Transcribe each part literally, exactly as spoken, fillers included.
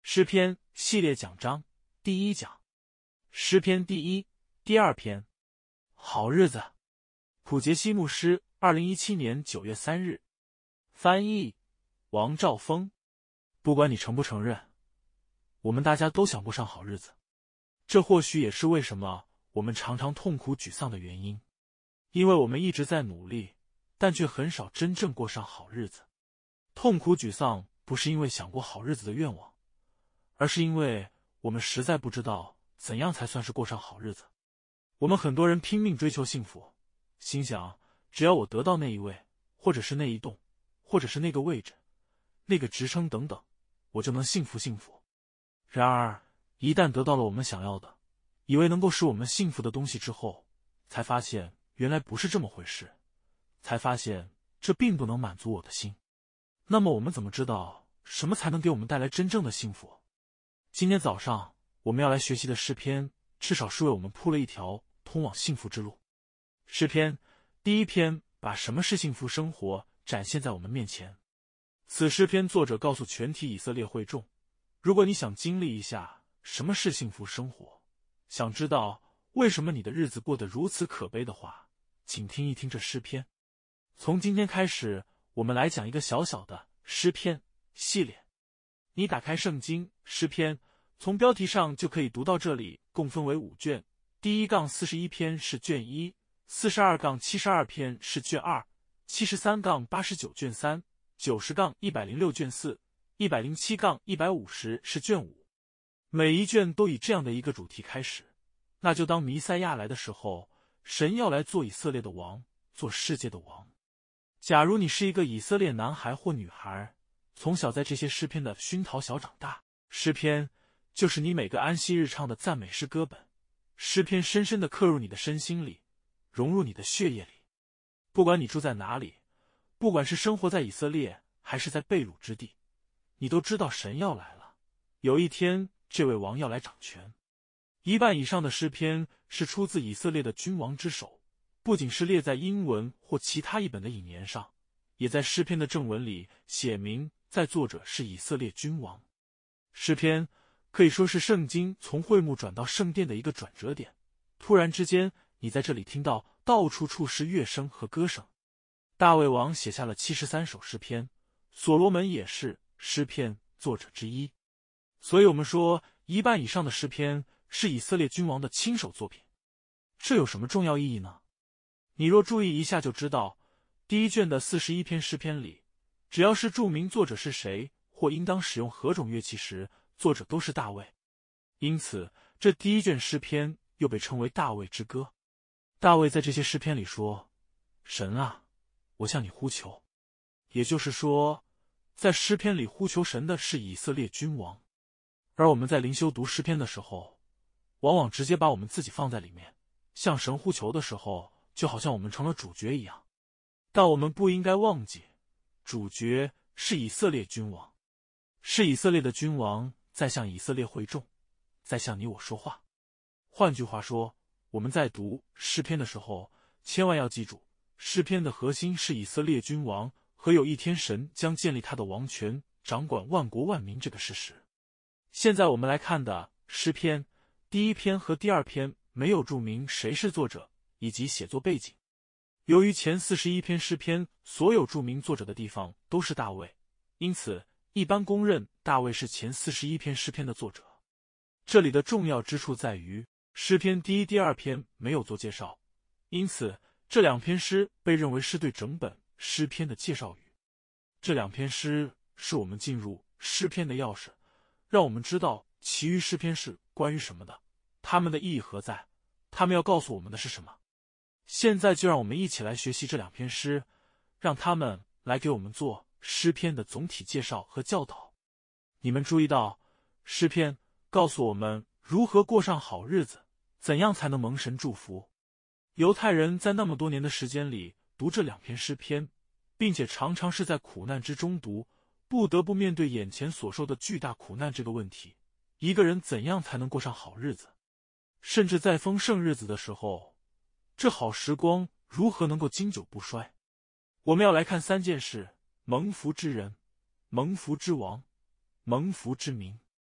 诗篇系列讲章第一讲，诗篇第一、第二篇。好日子。普杰西牧师，二零一七年九月三日。翻译：王兆峰。不管你承不承认，我们大家都想过上好日子。这或许也是为什么我们常常痛苦沮丧的原因，因为我们一直在努力，但却很少真正过上好日子。痛苦沮丧不是因为想过好日子的愿望，而是因为我们实在不知道怎样才算是过上好日子。我们很多人拼命追求幸福，心想只要我得到那一位，或者是那一栋，或者是那个位置，那个职称等等，我就能幸福幸福。然而一旦得到了我们想要的，以为能够使我们幸福的东西之后，才发现原来不是这么回事，才发现这并不能满足我的心。那么我们怎么知道什么才能给我们带来真正的幸福？今天早上我们要来学习的诗篇，至少是为我们铺了一条通往幸福之路。诗篇第一篇把什么是幸福生活展现在我们面前。此诗篇作者告诉全体以色列会众，如果你想经历一下什么是幸福生活，想知道为什么你的日子过得如此可悲的话，请听一听这诗篇。从今天开始，我们来讲一个小小的诗篇系列。你打开圣经诗篇，从标题上就可以读到这里共分为五卷，第一杠四十一篇是卷一，四十二杠七十二篇是卷二，七十三杠八十九卷三，九十杠一百零六卷四，一百零七杠一百五十是卷五。每一卷都以这样的一个主题开始，那就当弥赛亚来的时候，神要来做以色列的王，做世界的王。假如你是一个以色列男孩或女孩，从小在这些诗篇的熏陶小长大，诗篇就是你每个安息日唱的赞美诗歌本，诗篇深深地刻入你的身心里，融入你的血液里。不管你住在哪里，不管是生活在以色列还是在被掳之地，你都知道神要来了，有一天这位王要来掌权。一半以上的诗篇是出自以色列的君王之手，不仅是列在英文或其他译本的引言上，也在诗篇的正文里写明在作者是以色列君王。诗篇可以说是圣经从会幕转到圣殿的一个转折点，突然之间你在这里听到到处处是乐声和歌声。大卫王写下了七十三首诗篇，所罗门也是诗篇作者之一。所以我们说一半以上的诗篇是以色列君王的亲手作品。这有什么重要意义呢？你若注意一下就知道，第一卷的四十一篇诗篇里，只要是注明作者是谁或应当使用何种乐器时，作者都是大卫。因此这第一卷诗篇又被称为大卫之歌。大卫在这些诗篇里说，神啊，我向你呼求。也就是说，在诗篇里呼求神的是以色列君王。而我们在灵修读诗篇的时候，往往直接把我们自己放在里面，向神呼求的时候，就好像我们成了主角一样。但我们不应该忘记，主角是以色列君王，是以色列的君王在向以色列会众，在向你我说话。换句话说，我们在读诗篇的时候，千万要记住，诗篇的核心是以色列君王和有一天神将建立他的王权，掌管万国万民这个事实。现在我们来看的诗篇第一篇和第二篇没有注明谁是作者以及写作背景。由于前四十一篇诗篇所有注明作者的地方都是大卫，因此一般公认大卫是前四十一篇诗篇的作者。这里的重要之处在于，诗篇第一、第二篇没有做介绍，因此这两篇诗被认为是对整本诗篇的介绍语。这两篇诗是我们进入诗篇的钥匙，让我们知道其余诗篇是关于什么的，它们的意义何在，它们要告诉我们的是什么。现在就让我们一起来学习这两篇诗，让他们来给我们做诗篇的总体介绍和教导。你们注意到，诗篇告诉我们如何过上好日子，怎样才能蒙神祝福。犹太人在那么多年的时间里读这两篇诗篇，并且常常是在苦难之中读，不得不面对眼前所受的巨大苦难这个问题，一个人怎样才能过上好日子？甚至在丰盛日子的时候，这好时光如何能够经久不衰？我们要来看三件事：蒙福之人、蒙福之王、蒙福之民。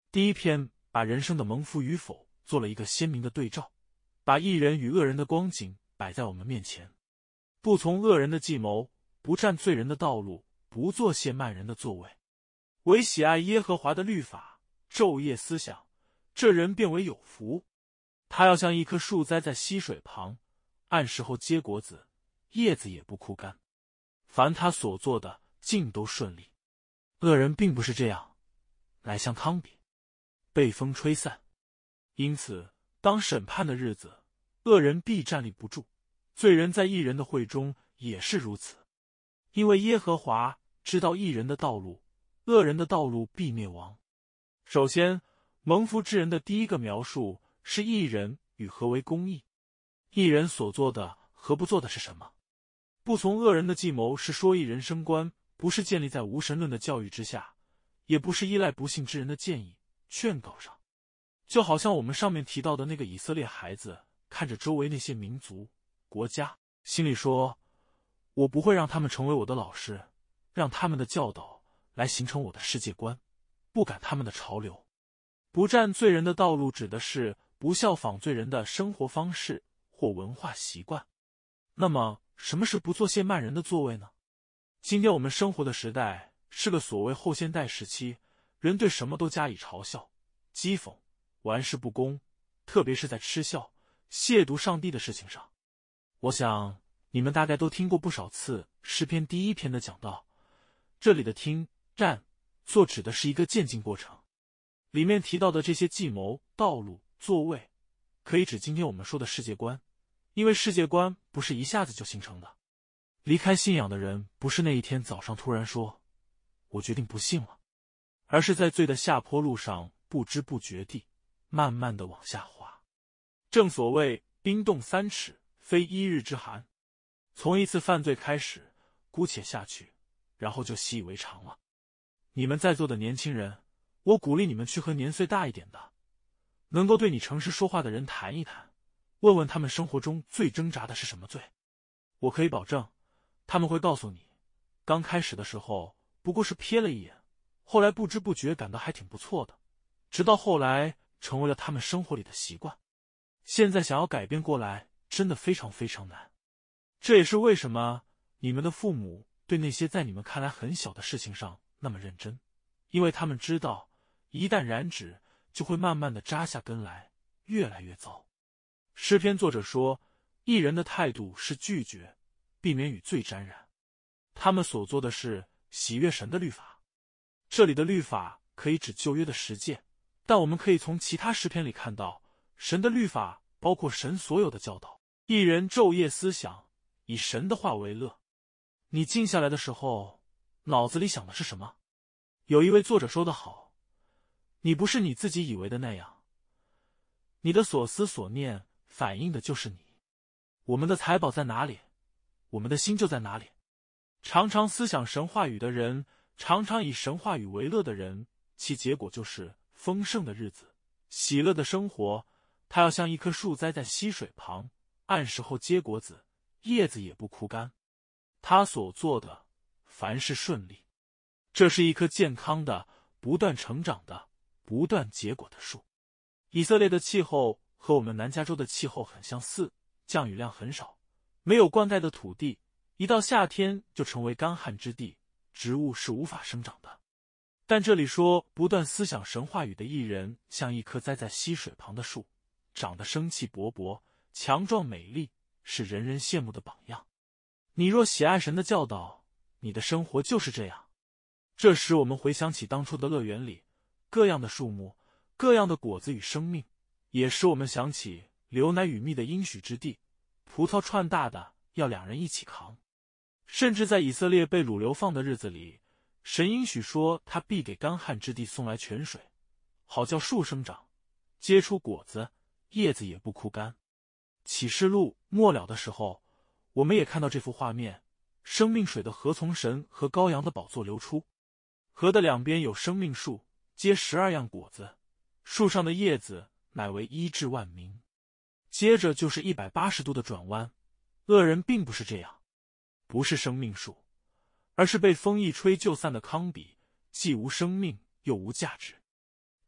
第一篇把人生的蒙福与否做了一个鲜明的对照，把义人与恶人的光景摆在我们面前。不从恶人的计谋，不占罪人的道路，不做亵慢人的作为，唯喜爱耶和华的律法，昼夜思想，这人便为有福。他要像一棵树栽在溪水旁，按时候结果子，叶子也不枯干。凡他所做的，尽都顺利。恶人并不是这样，乃像糠秕，被风吹散。因此，当审判的日子，恶人必站立不住，罪人在义人的会中也是如此。因为耶和华知道义人的道路，恶人的道路必灭亡。首先，蒙福之人的第一个描述是义人与何为公义。义人所做的和不做的是什么？不从恶人的计谋是说义人生观不是建立在无神论的教育之下，也不是依赖不信之人的建议劝告上。就好像我们上面提到的那个以色列孩子，看着周围那些民族国家，心里说，我不会让他们成为我的老师，让他们的教导来形成我的世界观，不赶他们的潮流。不占罪人的道路指的是不效仿罪人的生活方式或文化习惯。那么什么是不做亵慢人的作为呢？今天我们生活的时代是个所谓后现代时期，人对什么都加以嘲笑、讥讽、玩世不恭，特别是在嗤笑、亵渎上帝的事情上。我想你们大概都听过不少次诗篇第一篇的讲道，这里的听、占、做指的是一个渐进过程。里面提到的这些计谋、道路、座位，可以指今天我们说的世界观，因为世界观不是一下子就形成的。离开信仰的人不是那一天早上突然说我决定不信了，而是在罪的下坡路上不知不觉地慢慢地往下滑。正所谓冰冻三尺非一日之寒，从一次犯罪开始姑且下去，然后就习以为常了。你们在座的年轻人，我鼓励你们去和年岁大一点的能够对你诚实说话的人谈一谈，问问他们生活中最挣扎的是什么罪。我可以保证他们会告诉你，刚开始的时候不过是瞥了一眼，后来不知不觉感到还挺不错的，直到后来成为了他们生活里的习惯。现在想要改变过来真的非常非常难。这也是为什么你们的父母对那些在你们看来很小的事情上那么认真，因为他们知道一旦染指就会慢慢的扎下根来，越来越糟。诗篇作者说，义人的态度是拒绝，避免与罪沾染。他们所做的是喜悦神的律法。这里的律法可以指旧约的十诫，但我们可以从其他诗篇里看到，神的律法包括神所有的教导。义人昼夜思想，以神的话为乐。你静下来的时候，脑子里想的是什么？有一位作者说得好，你不是你自己以为的那样，你的所思所念反映的就是你。我们的财宝在哪里，我们的心就在哪里。常常思想神话语的人，常常以神话语为乐的人，其结果就是丰盛的日子，喜乐的生活。他要像一棵树栽在溪水旁，按时候结果子，叶子也不枯干。他所做的凡事顺利。这是一棵健康的、不断成长的、不断结果的树。以色列的气候和我们南加州的气候很相似，降雨量很少，没有灌溉的土地，一到夏天就成为干旱之地，植物是无法生长的。但这里说，不断思想神话语的义人，像一棵栽在溪水旁的树，长得生气勃勃，强壮美丽，是人人羡慕的榜样。你若喜爱神的教导，你的生活就是这样。这时我们回想起当初的乐园里，各样的树木，各样的果子与生命，也使我们想起流奶与蜜的应许之地，葡萄串大的要两人一起扛。甚至在以色列被掳流放的日子里，神应许说他必给干旱之地送来泉水，好叫树生长，结出果子，叶子也不枯干。启示录末了的时候，我们也看到这幅画面，生命水的河从神和羔羊的宝座流出。河的两边有生命树，结十二样果子，树上的叶子乃为医治万民。接着就是一百八十度的转弯，恶人并不是这样，不是生命树，而是被风一吹就散的糠秕，既无生命又无价值。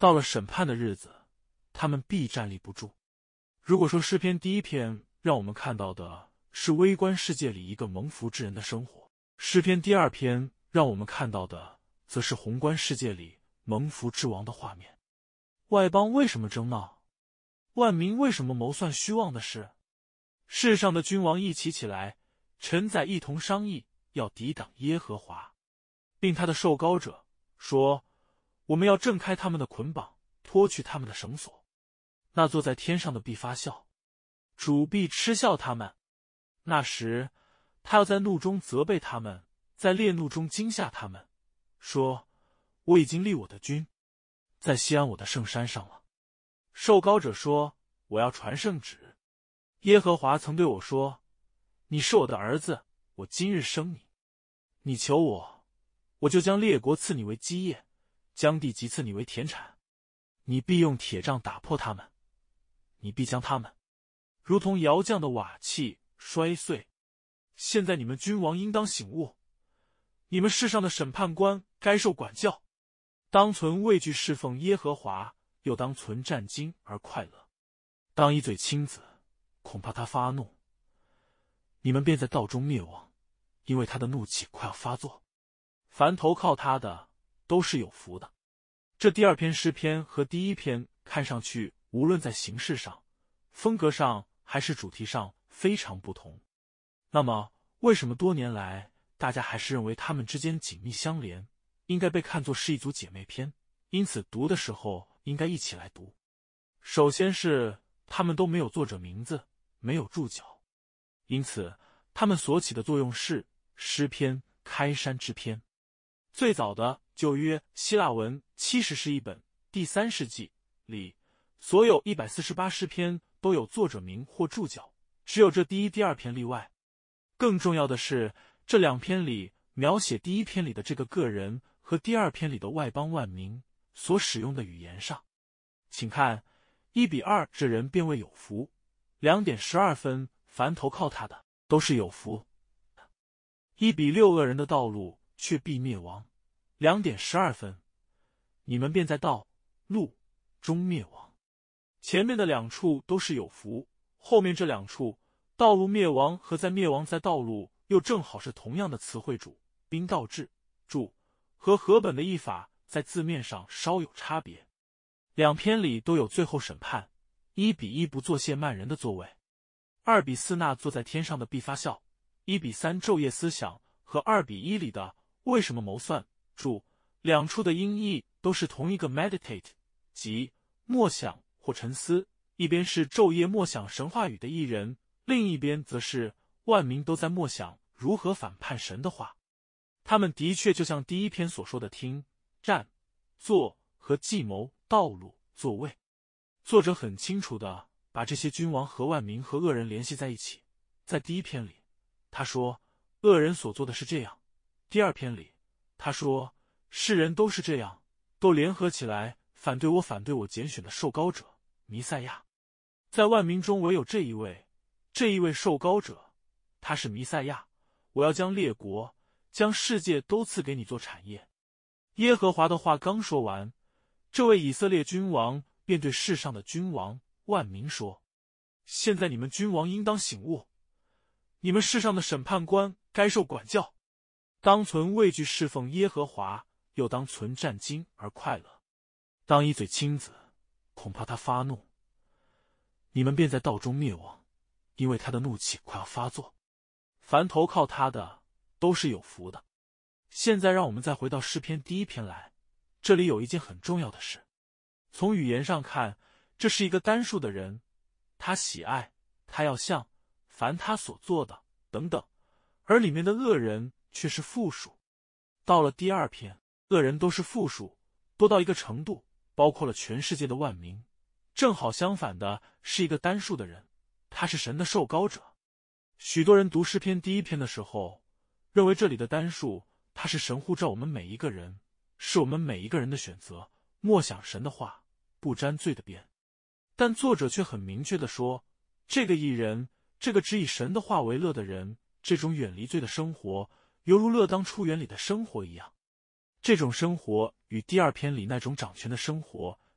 到了审判的日子，他们必站立不住。如果说诗篇第一篇让我们看到的是微观世界里一个蒙福之人的生活，诗篇第二篇让我们看到的则是宏观世界里蒙福之王的画面。外邦为什么争闹？万民为什么谋算虚妄的事？世上的君王一起起来，臣宰一同商议，要抵挡耶和华，并他的受膏者，说：我们要挣开他们的捆绑，脱去他们的绳索。那坐在天上的必发笑，主必嗤笑他们。那时，他要在怒中责备他们，在烈怒中惊吓他们，说：我已经立我的君，在西安我的圣山上了。受膏者说：我要传圣旨。耶和华曾对我说：你是我的儿子，我今日生你。你求我，我就将列国赐你为基业，将地极赐你为田产。你必用铁杖打破他们，你必将他们如同窑匠的瓦器摔碎。现在你们君王应当醒悟，你们世上的审判官该受管教，当存畏惧侍奉耶和华，又当存战兢而快乐。当一嘴亲子，恐怕他发怒，你们便在道中灭亡，因为他的怒气快要发作。凡投靠他的都是有福的。这第二篇诗篇和第一篇看上去无论在形式上、风格上还是主题上非常不同。那么为什么多年来大家还是认为他们之间紧密相连，应该被看作是一组姐妹篇，因此读的时候应该一起来读？首先是他们都没有作者名字，没有注脚，因此他们所起的作用是诗篇开山之篇。最早的旧约希腊文七十是一本，第三世纪里所有一百四十八诗篇都有作者名或注脚，只有这第一、第二篇例外。更重要的是，这两篇里描写第一篇里的这个个人和第二篇里的外邦万民所使用的语言上。请看一比二，这人便为有福。两点十二分，凡投靠他的都是有福。一比六，恶人的道路却必灭亡。两点十二分，你们便在道路中灭亡。前面的两处都是有福，后面这两处道路灭亡和在灭亡在道路又正好是同样的词汇主宾道治注和合本的译法在字面上稍有差别。两篇里都有最后审判，一比一不作谢慢人的座位，二比四那坐在天上的必发笑，一比三昼夜思想和二比一里的为什么谋算注两处的音译都是同一个 meditate 即默想或沉思，一边是昼夜默想神话语的一人，另一边则是万民都在默想如何反叛神的话。他们的确就像第一篇所说的听、站、坐和计谋、道路、座位。作者很清楚地把这些君王和万民和恶人联系在一起。在第一篇里，他说恶人所做的是这样；第二篇里，他说世人都是这样，都联合起来反对我，反对我拣选的受膏者弥赛亚。在万民中唯有这一位，这一位受膏者，他是弥赛亚。我要将列国、将世界都赐给你做产业。耶和华的话刚说完，这位以色列君王便对世上的君王万民说：现在你们君王应当醒悟，你们世上的审判官该受管教，当存畏惧侍奉耶和华，又当存战兢而快乐。当一嘴亲子，恐怕他发怒，你们便在道中灭亡，因为他的怒气快要发作。凡投靠他的都是有福的。现在让我们再回到诗篇第一篇来，这里有一件很重要的事。从语言上看，这是一个单数的人，他喜爱，他要像，凡他所做的等等，而里面的恶人却是复数。到了第二篇，恶人都是复数，多到一个程度，包括了全世界的万民。正好相反的是一个单数的人，他是神的受膏者。许多人读诗篇第一篇的时候，认为这里的单数他是神呼召我们每一个人，是我们每一个人的选择，默想神的话，不沾罪的边。但作者却很明确地说，这个义人，这个只以神的话为乐的人，这种远离罪的生活，犹如乐当初园里的生活一样。这种生活与第二篇里那种掌权的生活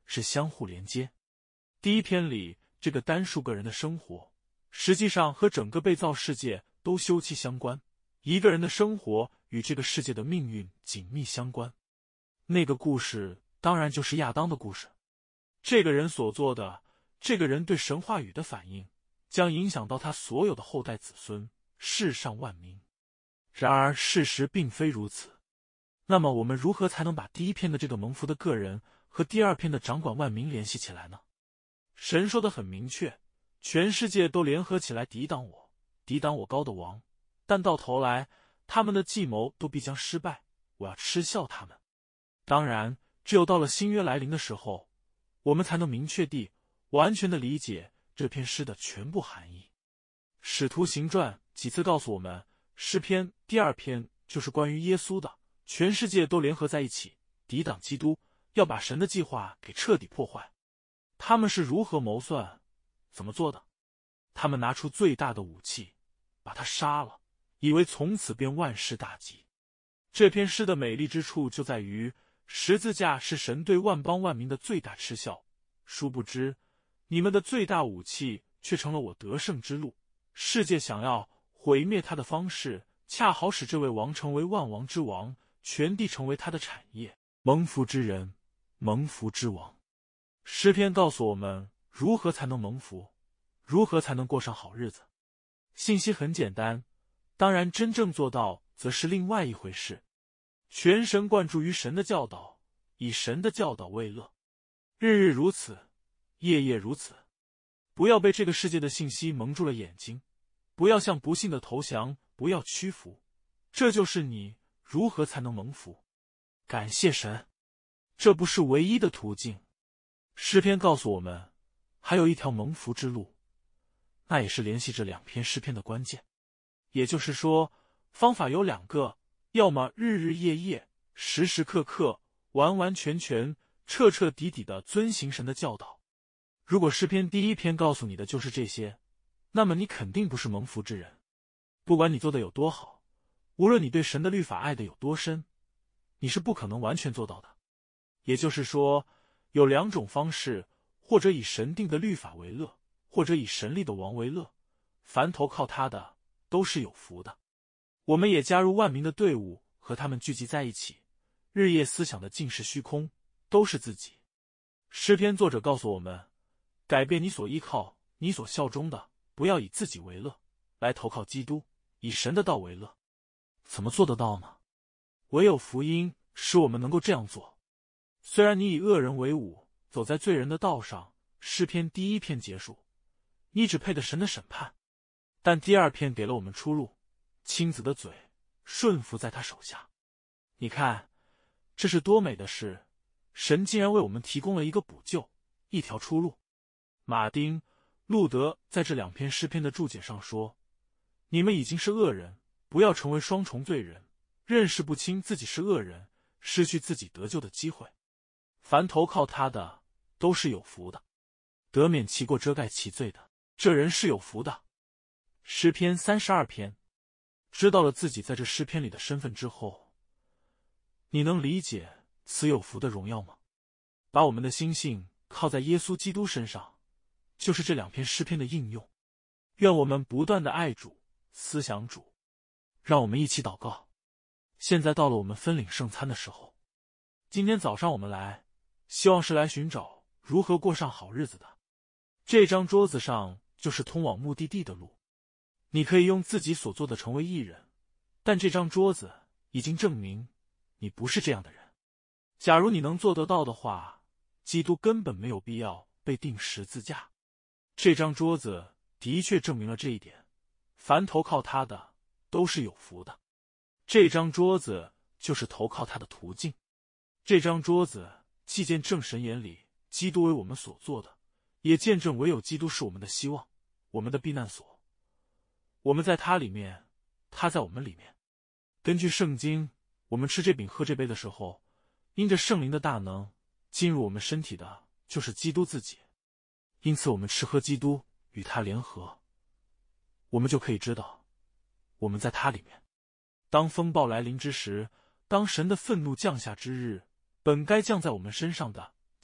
是相互连接。第一篇里这个单数个人的生活，实际上和整个被造世界都休戚相关，一个人的生活与这个世界的命运紧密相关。那个故事当然就是亚当的故事。这个人所做的，这个人对神话语的反应，将影响到他所有的后代子孙，世上万民。然而事实并非如此。那么我们如何才能把第一篇的这个蒙福的个人和第二篇的掌管万民联系起来呢？神说得很明确，全世界都联合起来抵挡我，抵挡我高的王，但到头来他们的计谋都必将失败，我要嗤笑他们。当然只有到了新约来临的时候，我们才能明确地完全地理解这篇诗的全部含义。使徒行传几次告诉我们，诗篇第二篇就是关于耶稣的，全世界都联合在一起抵挡基督，要把神的计划给彻底破坏。他们是如何谋算，怎么做的？他们拿出最大的武器，把他杀了，以为从此便万事大吉。这篇诗的美丽之处就在于，十字架是神对万邦万民的最大嗤笑，殊不知你们的最大武器却成了我得胜之路。世界想要毁灭他的方式，恰好使这位王成为万王之王，全地成为他的产业。蒙福之人，蒙福之王。诗篇告诉我们如何才能蒙福，如何才能过上好日子。信息很简单，当然真正做到则是另外一回事。全神贯注于神的教导，以神的教导为乐，日日如此，夜夜如此。不要被这个世界的信息蒙住了眼睛，不要向不幸的投降，不要屈服。这就是你如何才能蒙福。感谢神，这不是唯一的途径。诗篇告诉我们还有一条蒙福之路，那也是联系这两篇诗篇的关键。也就是说，方法有两个，要么日日夜夜时时刻刻完完全全彻彻底底的遵行神的教导。如果诗篇第一篇告诉你的就是这些，那么你肯定不是蒙福之人。不管你做的有多好，无论你对神的律法爱的有多深，你是不可能完全做到的。也就是说，有两种方式，或者以神定的律法为乐，或者以神立的王为乐。凡投靠他的都是有福的。我们也加入万民的队伍，和他们聚集在一起，日夜思想的尽是虚空，都是自己。诗篇作者告诉我们，改变你所依靠、你所效忠的，不要以自己为乐，来投靠基督，以神的道为乐。怎么做得到呢？唯有福音使我们能够这样做。虽然你以恶人为伍，走在罪人的道上，诗篇第一篇结束，你只配得神的审判，但第二篇给了我们出路，亲子的嘴顺服在他手下。你看，这是多美的事，神竟然为我们提供了一个补救，一条出路。马丁·路德在这两篇诗篇的注解上说，你们已经是恶人，不要成为双重罪人，认识不清自己是恶人，失去自己得救的机会。凡投靠他的都是有福的，得免其过遮盖其罪的，这人是有福的。诗篇三十二篇，知道了自己在这诗篇里的身份之后，你能理解此有福的荣耀吗？把我们的心性靠在耶稣基督身上，就是这两篇诗篇的应用。愿我们不断的爱主，思想主。让我们一起祷告。现在到了我们分领圣餐的时候。今天早上我们来，希望是来寻找如何过上好日子的。这张桌子上就是通往目的地的路。你可以用自己所做的成为义人，但这张桌子已经证明你不是这样的人。假如你能做得到的话，基督根本没有必要被钉十字架。这张桌子的确证明了这一点，凡投靠他的都是有福的。这张桌子就是投靠他的途径。这张桌子既见证神眼里基督为我们所做的，也见证唯有基督是我们的希望，我们的避难所。我们在他里面，他在我们里面。根据圣经，我们吃这饼喝这杯的时候，因着圣灵的大能，进入我们身体的就是基督自己。因此我们吃喝基督，与他联合，我们就可以知道我们在他里面。当风暴来临之时，当神的愤怒降下之日，本该降在我们身上的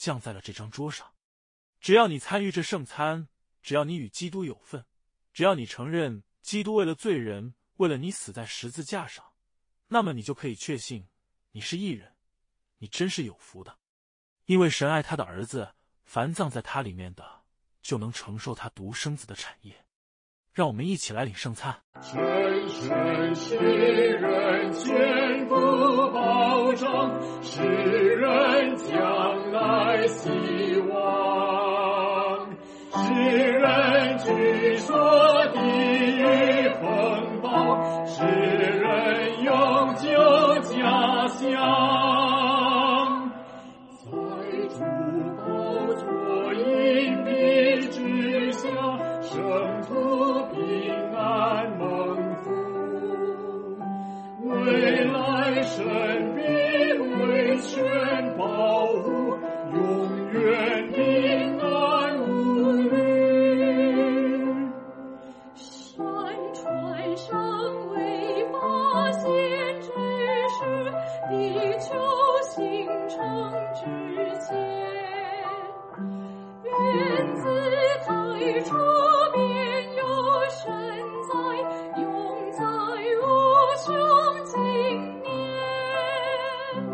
降在了这张桌上。只要你参与这圣餐，只要你与基督有份，只要你承认基督为了罪人，为了你死在十字架上，那么你就可以确信你是义人，你真是有福的。因为神爱他的儿子，凡葬在他里面的，就能承受他独生子的产业。让我们一起来领圣餐。 神神世人坚固保障，世人将来希望，世人据说地狱风暴，世人永久家乡，在主宝座荫蔽之下，圣徒平安蒙福，未来神必为全保护，永远平安无虑。 山川尚未发现之时，地球形成之前，原自太初便有神在，永在无穷经年。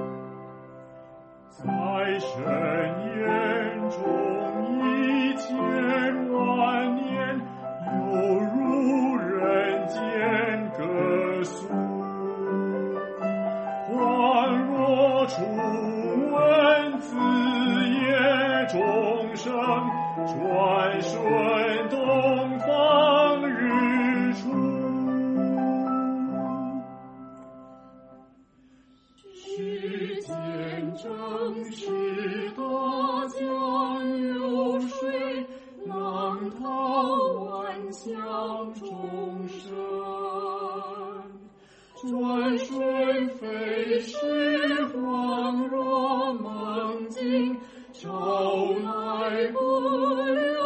在神眼中一千万年，犹如人间歌颂，恍若初闻子夜钟声，转瞬东方日出。世间正是大江流水，浪涛万象众生，转瞬飞逝，恍若梦境，朝来不留。